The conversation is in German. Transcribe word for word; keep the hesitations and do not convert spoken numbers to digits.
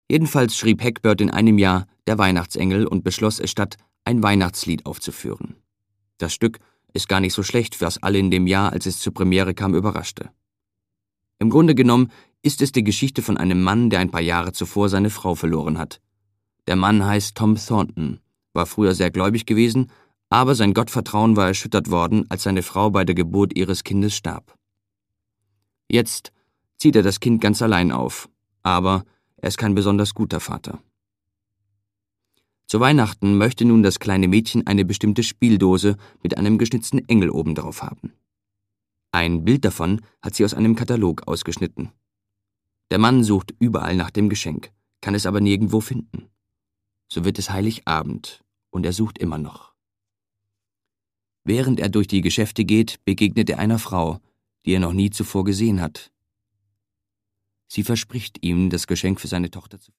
Jedenfalls schrieb Hagbird in einem Jahr Der Weihnachtsengel und beschloss es statt, ein Weihnachtslied aufzuführen. Das Stück ist gar nicht so schlecht, was alle in dem Jahr, als es zur Premiere kam, überraschte. Im Grunde genommen ist es die Geschichte von einem Mann, der ein paar Jahre zuvor seine Frau verloren hat. Der Mann heißt Tom Thornton, war früher sehr gläubig gewesen, aber sein Gottvertrauen war erschüttert worden, als seine Frau bei der Geburt ihres Kindes starb. Jetzt zieht er das Kind ganz allein auf, aber er ist kein besonders guter Vater. Zu Weihnachten möchte nun das kleine Mädchen eine bestimmte Spieldose mit einem geschnitzten Engel obendrauf haben. Ein Bild davon hat sie aus einem Katalog ausgeschnitten. Der Mann sucht überall nach dem Geschenk, kann es aber nirgendwo finden. So wird es Heiligabend und er sucht immer noch. Während er durch die Geschäfte geht, begegnet er einer Frau, die er noch nie zuvor gesehen hat. Sie verspricht ihm, das Geschenk für seine Tochter zu